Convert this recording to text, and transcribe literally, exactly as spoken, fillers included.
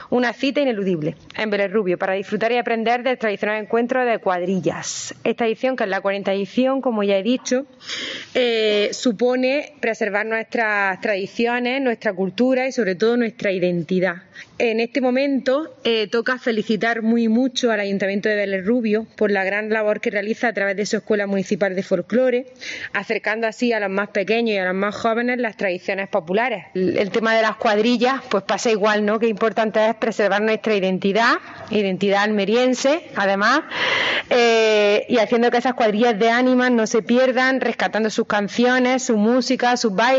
una cita ineludible en Vélez Rubio para disfrutar y aprender del tradicional encuentro de cuadrillas. Esta edición, que es la cuarta edición, como ya he dicho, eh, supone preservar nuestras tradiciones, nuestra cultura y sobre todo nuestra identidad. En este momento eh, toca felicitar muy mucho al Ayuntamiento de Vélez Rubio por la gran labor que realiza a través de su Escuela Municipal de Folclore, acercando así a los más pequeños y a los más jóvenes las tradiciones populares. El, el tema de las cuadrillas pues pasa igual, ¿no? Qué importante es preservar nuestra identidad, identidad almeriense, además, eh, y haciendo que esas cuadrillas de ánimas no se pierdan, rescatando sus canciones, su música, sus bailes.